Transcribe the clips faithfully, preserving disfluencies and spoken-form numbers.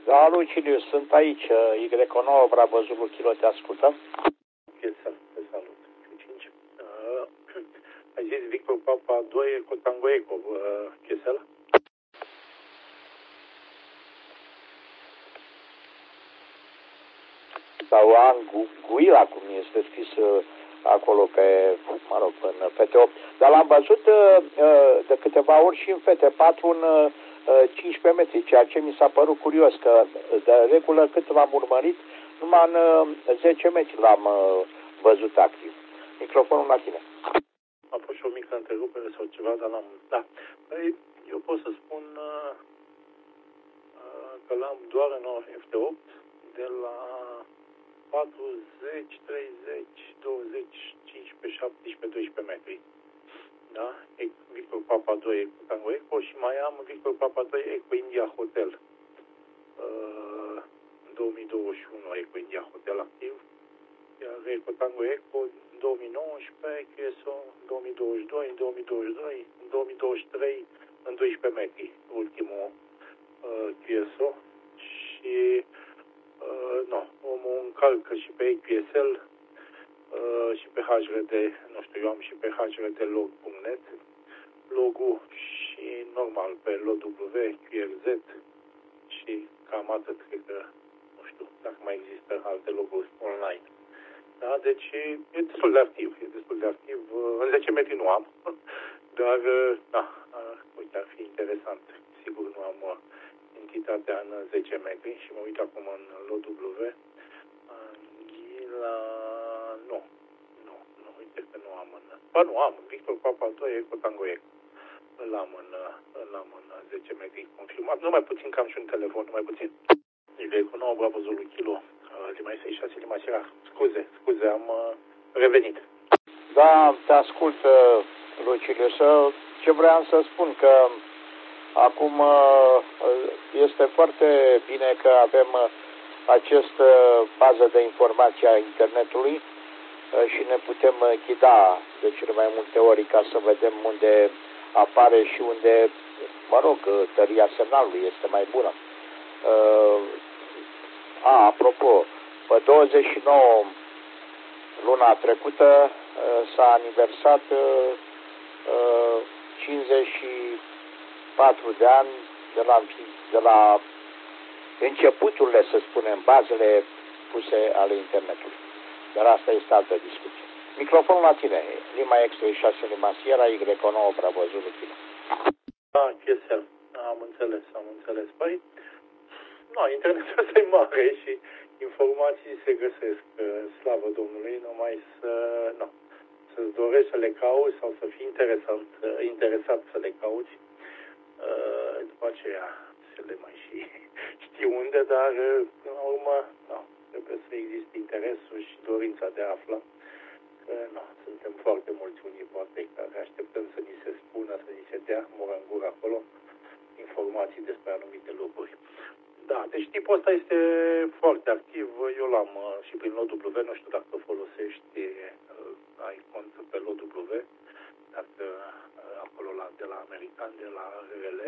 Da, Luciliu, sunt aici. Y nouă, Bravo Zulu Kilo, te ascultă. Piesă, te salut. cinci. Uh, ai zis Victor Papa doi cu Tango Eco, uh, Piesel? Sau Anguila, cum este scris uh, acolo pe, mă rog, în F T opt. Dar l-am văzut uh, de câteva ori și în F T patru în uh, cincisprezece metri, ceea ce mi s-a părut curios, că de regulă cât l-am urmărit, numai în uh, zece metri l-am uh, văzut activ. Microfonul la tine. A fost și o mică întrerupere sau ceva, dar n-am... Da. Păi, eu pot să spun uh, uh, că l-am doar în F T opt, de la patruzeci, treizeci, douăzeci, cincisprezece, șaptesprezece, doisprezece metri. Da? Victor Papa doi cu Tango Eco și mai am Victor Papa doi Eco India Hotel. Uh, în două mii douăzeci și unu Eco India Hotel activ. Iar Eco Tango Eco în două mii nouăsprezece, Q S O în două mii douăzeci și doi, în două mii douăzeci și doi, în două mii douăzeci și trei, în doisprezece metri, ultimul uh, Q S O. Și uh, nu, omul încalcă și pe Q S L uh, și pe H R D, nu știu, eu am și pe H R D log punct net logul și normal pe L O W, Q R Z și cam atât, cred că, nu știu, dacă mai există alte loguri online. Da, deci e destul de activ, e destul de activ. În zece metri nu am, dar, da, uite, ar fi interesant. Sigur nu am entitatea în zece metri și mă uit acum în L O W. La... Nu, nu, nu, uite că nu am în... Ba, nu am, Victor Papa doi Eco Tango Eco. Îl am în, îl am în zece metri confirmat. Numai puțin, că am și un telefon, numai puțin. Y nouă, Bravo Zulu Kilo, Lima șaizeci și șase, Lima Sierra. Scuze, scuze, am uh, revenit. Da, te ascult, Luciliu. Să, ce vreau să spun, că acum uh, este foarte bine că avem uh, această bază de informație a internetului uh, și ne putem uh, ghida de cele mai multe ori ca să vedem unde apare și unde, mă rog, tăria semnalului este mai bună. Uh, a, apropo, pe douăzeci și nouă luna trecută uh, s-a aniversat uh, uh, cincizeci și patru de ani de la, de la începuturile, să spunem, bazele puse ale internetului. Dar asta este altă discuție. Microfonul la tine, Lima X treizeci și șase, Lima Sierra, Y nouă, Bravo Zulu Kilo. Da, Chesel, am înțeles, am înțeles. Păi, nu, internetul ăsta e mare și informații se găsesc, slavă Domnului, numai să, nu, să-ți dorești să le cauți sau să fii interesant, interesat să le cauți. După aceea să le mai și știi unde, dar până la urmă, nu, trebuie să existe interesul și dorința de a afla. Că, nu, suntem foarte mulți unii, poate, care așteptăm să ni se spună, să ni se dea mură în gură acolo informații despre anumite lucruri. Da, deci tipul ăsta este foarte activ. Eu l-am și prin L O W, nu știu dacă folosești, ai cont pe L O W, dacă acolo la, de la american, de la R L,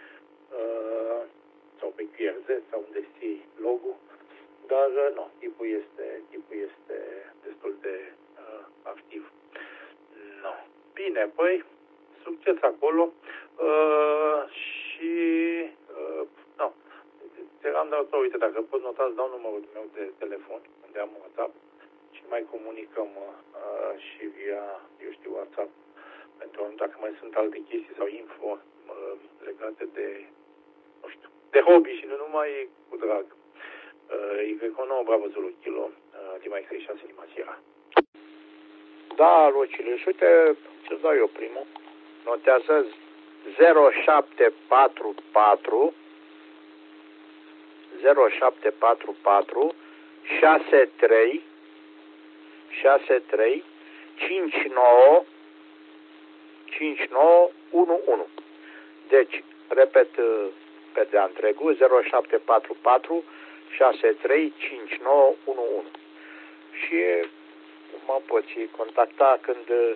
sau pe Q R Z, sau unde ții logo, dar nu, tipul este, tipul este destul de uh, activ. No. Bine, păi, succes acolo uh, și uh, no. Te-am dat, uite, dacă pot nota, îți dau numărul meu de telefon, unde am WhatsApp și mai comunicăm uh, și via, eu știu, WhatsApp, pentru dacă mai sunt alte chestii sau info uh, legate de, nu știu, de hobby și nu numai, cu drag. Uh, Y nouă, Bravo Zulu Kilo, uh, Lima X treizeci și șase, Lima Sierra. Da, Luciliu, și uite, ce-ți dau eu primul. Notează zero șapte patru patru zero șapte patru patru șase trei șase trei cinci nouă cinci nouă unu unu. Deci, repet pe de-a întregul, zero șapte patru patru șase trei cinci nouă unu unu. Și mă poți contacta când uh,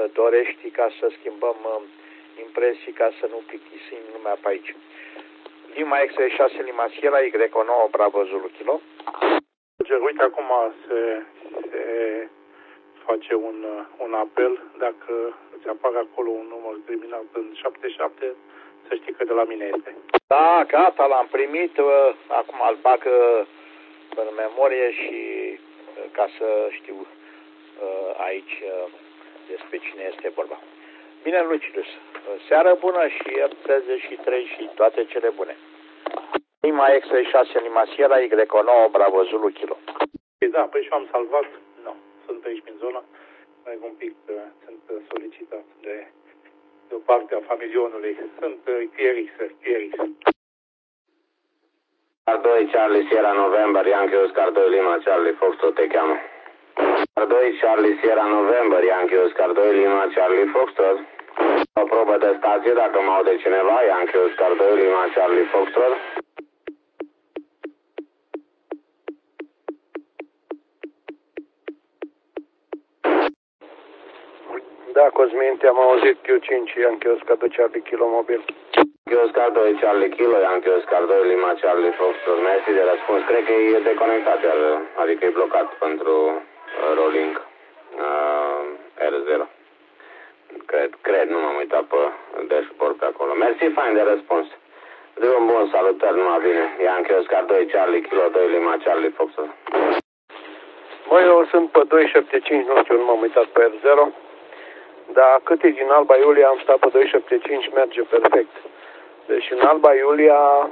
dorești ca să schimbăm uh, impresii, ca să nu plictisim lumea pe aici. Lima X șase Lima Sierra, Y nouă Bravo Zulu Kilo. Uite, acum se, se face un, un apel. Dacă îți apare acolo un număr terminat în șaptezeci și șapte, să știi că de la mine este. Da, gata, l-am primit. Acum îl bag în memorie și ca să știu aici despre cine este vorba. Bine, Lucius, seară bună și F treizeci și trei și toate cele bune. Lima X șase Lima Sierra, Y nouă Bravo Zulu Kilo. Da, păi și am salvat. Nu, sunt aici în zona. Mai un pic sunt solicitat de, de o parte a familionului. Sunt Q R X, Q R X. Oscar doi Charlie Sierra November, Yankee Oscar doi Lima Charlie Foxtrot te cheamă. Oscar doi Charlie Sierra November, Yankee Oscar doi Lima Charlie Foxtrot. O probă de stație dacă mă aude cineva, Yankee Oscar doi Lima Charlie Foxtrot. Da, Cosmin, te-am auzit Q cinci, Yankee Oscar doi Charlie Kilo mobil. Yankee Oscar doi Charlie Kilo, Yankee Oscar doi Lima Charlie Foxtrot. Mersi de răspuns. Cred că e deconectat, adică e blocat pentru uh, rolling uh, R zero. Cred, cred, nu m-am uitat pe dashboard pe acolo. Mersi, fain de răspuns. Drum bun, salutări, numai bine. Yankee Oscar doi Charlie Kilo doi Lima Charlie Foxtrot. Băi, eu sunt pe doi șapte cinci, nu știu, nu m-am uitat pe R zero. Dar cât e din Alba Iulia, am stat pe doi șapte cinci, merge perfect. Deci în Alba Iulia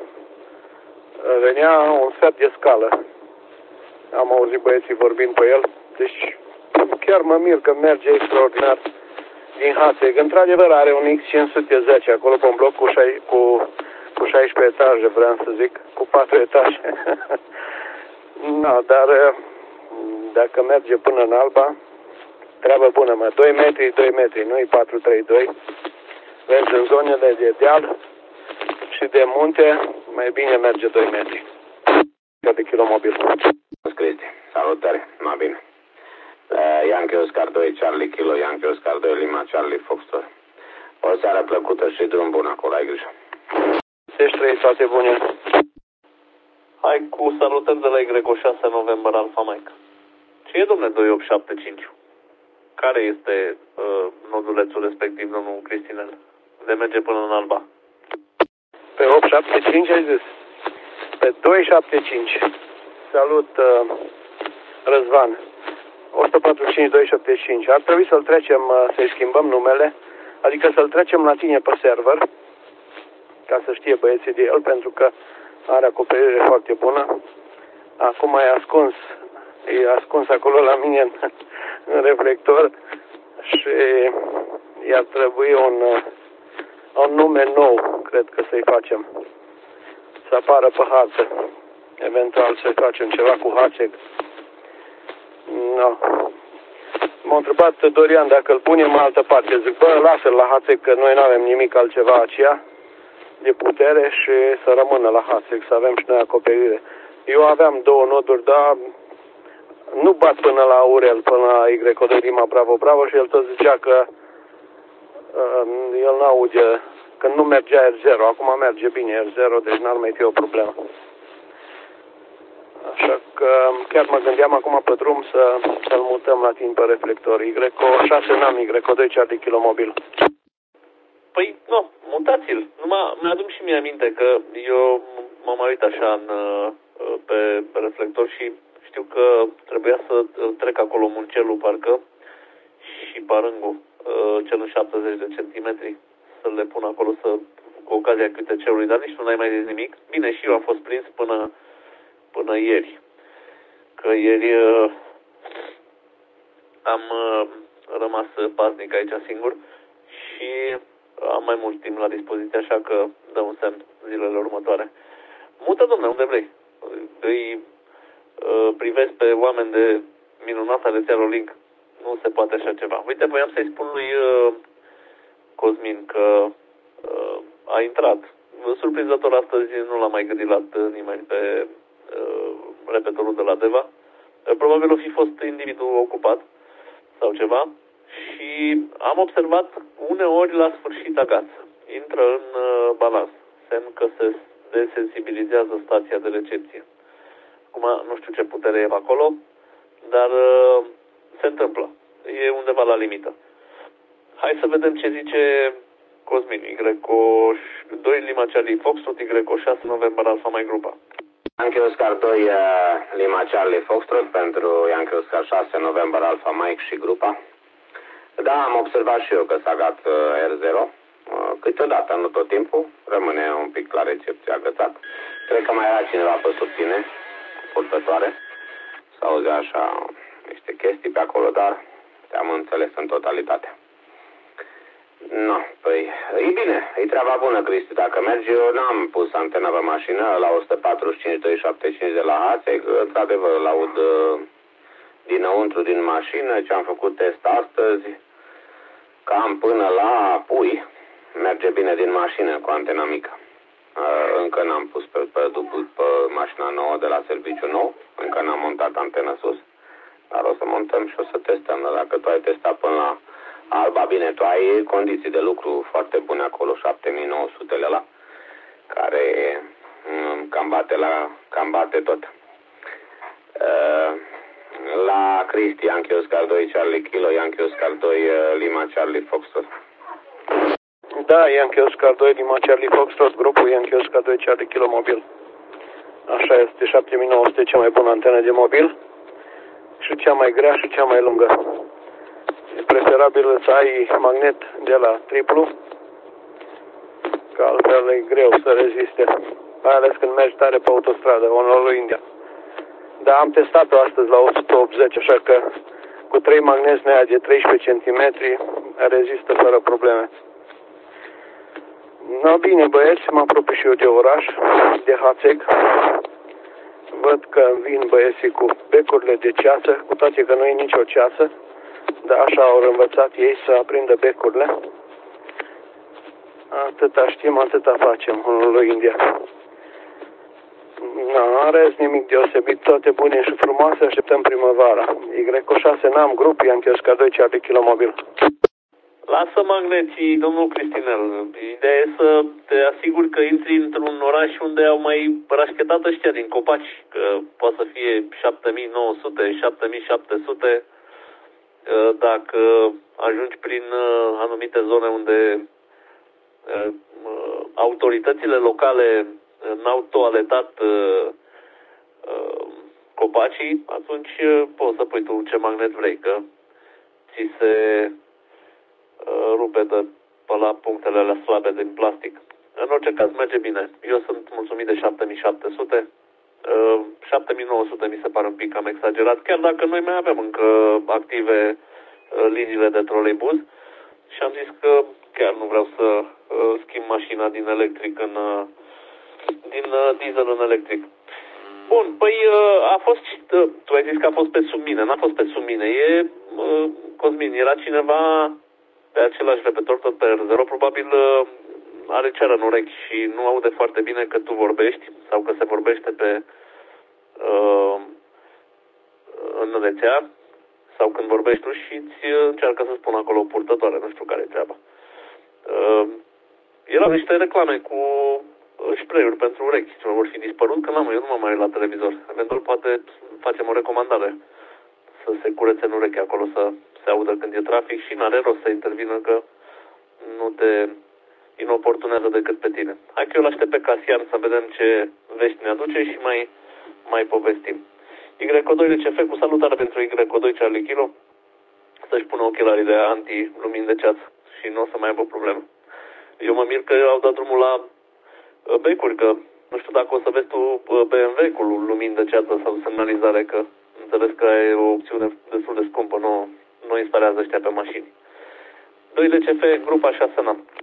venea un sfert de scală. Am auzit băieții vorbind pe el. Deci chiar mă mir că merge extraordinar din Hațeg. Într-adevăr are un X cinci sute zece acolo pe un bloc cu, cu, cu șaisprezece etaje, vreau să zic, cu patru etaje. No, dar dacă merge până în Alba, treabă bună, mă. doi metri, doi metri, nu-i patru trei doi. Vezi, în zonele de deal și de munte, mai bine merge doi metri. De kilomobil. Cristi, salutări, mai bine. Uh, Yankee Oscar doi Charlie Kilo, Yankee Oscar doi Lima Charlie Foxtrot. O seară plăcută și drum bun acolo, ai grijă. Ești trei, toate bune. Hai cu salutări de la Y șase November Alpha Mike. Ce e, domnule, doi opt șapte cinci? Care este uh, nodulețul respectiv, domnul Cristinel? De merge până în Alba. Pe opt șapte cinci ai zis? Pe doi șapte cinci. Salut, uh, Răzvan. o sută patruzeci și cinci doi șapte cinci. Ar trebui să-l trecem, uh, să-i schimbăm numele, adică să-l trecem la tine pe server, ca să știe băieții de el, pentru că are acoperire foarte bună. Acum e ascuns, e ascuns acolo la mine în, în reflector și i-ar trebui un, un nume nou, cred că să-i facem, să apară pe hartă. Eventual să facem ceva cu Hațeg. No. M-a întrebat Dorian dacă îl punem în altă parte. Zic, bă, lasă-l la Hațeg, că noi nu avem nimic altceva aceea de putere și să rămână la Hațeg, să avem și noi acoperire. Eu aveam două noduri, dar nu bat până la Aurel, până la Y doi Lima Bravo Bravo și el tot zicea că uh, el n-aude, că nu mergea R zero. Acum merge bine R zero, deci n-ar mai fi o problemă. Așa că chiar mă gândeam acum pe drum să, să-l mutăm la timp pe reflector. Y șase n-am, Y doi Charlie Kilo mobil. Păi, nu, mutați-l. Numai mi-aduc și mie aminte că eu m-am mai uitat așa în, pe, pe reflector și știu că trebuia să trec acolo Muncelul, parcă, și Parângul, cel în șaptezeci de centimetri, să le pun acolo să, cu ocazia Q T C-ului, dar nici nu n-ai mai zis nimic. Bine, și eu am fost prins până, până ieri. Că ieri uh, am uh, rămas paznic aici singur și am mai mult timp la dispoziție, așa că dă un semn zilele următoare. Mută, domne, unde vrei. Îi uh, privesc pe oameni de minunata rețea Rolling. Nu se poate așa ceva. Uite, voiam să-i spun lui uh, Cosmin că uh, a intrat. Surprinzător, astăzi nu l-a mai gâdilat nimeni pe uh, repetorul de la Deva. Uh, probabil o fi fost individul ocupat sau ceva. Și am observat uneori la sfârșit agață. Intră în uh, balans. Semn că se desensibilizează stația de recepție. Acum nu știu ce putere e acolo, dar uh, se întâmplă. E undeva la limită. Hai să vedem ce zice Cosmin. Y doi Lima Charlie Foxtrot, Y șase November Alpha Mike grupa. Yankee Oscar doi Lima Charlie Foxtrot pentru Yankee Oscar șase November Alpha Mike și grupa. Da, am observat și eu că s-a gat R zero. Câteodată, nu tot timpul, rămâne un pic la recepție agățat. Cred că mai era cineva pe sub tine, purtătoare. S-auzea așa niște chestii pe acolo, dar te-am înțeles în totalitate. No, păi, e bine, e treaba bună, Cristi. Dacă mergi, eu n-am pus antena pe mașină la o sută patruzeci și cinci doi șaptezeci și cinci de la Hațeg. Într-adevăr, îl aud dinăuntru din mașină, ce am făcut test astăzi, cam până la Pui. Merge bine din mașină cu antena mică. Încă n-am pus pe, pe, dublu, pe mașina nouă de la serviciu nou, încă n-am montat antena sus, dar o să montăm și o să testăm. Dacă tu ai testat până la Alba, bine, tu ai condiții de lucru foarte bune acolo, șapte mii nouă sute la, care cam bate, la, cam bate tot. La Cristi, Yankee Oscar doi Charlie Kilo, Yankee Oscar doi Lima Charlie Foxtrot. Da, Yankee Oscar doi Lima Charlie Foxtrot, grupul Yankee Oscar doi Charlie Kilo mobil. Așa este, șapte mii nouă sute cea mai bună antenă de mobil și cea mai grea și cea mai lungă. E preferabil să ai magnet de la triplu, că altfel e greu să reziste, mai ales când mergi tare pe autostradă, Honolulu, India. Dar am testat-o astăzi la o sută optzeci, așa că cu trei magneți nea de treisprezece centimetri rezistă fără probleme. No, bine, băieți, mă apropii și eu de oraș, de Hațeg. Văd că vin băieții cu becurile de ceasă, cu toate că nu e nicio ceasă, dar așa au învățat ei să aprindă becurile. Atâta știm, atâta facem în lui India. Nu are nimic deosebit, toate bune și frumoase, așteptăm primăvara. Y șase n-am grup, Yankee Oscar doi Charlie Kilo mobil. Lasă magneții, domnul Cristinel. Ideea e să te asiguri că intri într-un oraș unde au mai rașchetat ăștia din copaci, că poate să fie șapte mii nouă sute, șapte mii șapte sute. Dacă ajungi prin anumite zone unde autoritățile locale n-au toaletat copacii, atunci poți să pui tu ce magnet vrei, că ți se rupe de pe la punctele alea slabe din plastic. În orice caz merge bine. Eu sunt mulțumit de șapte mii șapte sute. șapte mii nouă sute mi se pare un pic cam exagerat, chiar dacă noi mai avem încă active liniile de troleibuz și am zis că chiar nu vreau să schimb mașina din electric în din diesel în electric. Bun, păi a fost, tu ai zis că a fost pe sub mine, n-a fost pe sub mine, e, Cosmin, era cineva pe același repetitor, tot pe R zero, probabil are ceară în urechi și nu aude foarte bine că tu vorbești sau că se vorbește pe uh, în rețea sau când vorbești tu și îți încearcă să spună acolo purtătoare, nu știu care e treaba. Uh, erau niște reclame cu spray-uri pentru urechi, ce vor fi dispărut, că n-am, eu nu mă mai uit la televizor. Eventual poate facem o recomandare să se curețe în ureche acolo, să se audă când e trafic și n-are rost să intervină că nu te inoportunează decât pe tine. Hai că eu l-aștept pe Casian să vedem ce vești ne aduce și mai, mai povestim. Y doi C F cu salutare pentru Y doi Charlie Kilo, să-și pună ochelarii de anti-lumini de ceață și nu o să mai aibă probleme. Eu mă mir că au dat drumul la becuri, că nu știu dacă o să vezi tu B M W cu lumini de ceață sau semnalizare, că înțeles că e o opțiune destul de scumpă, nu, nu instalează ăștia pe mașini. doi L C F, grupa șase N A M.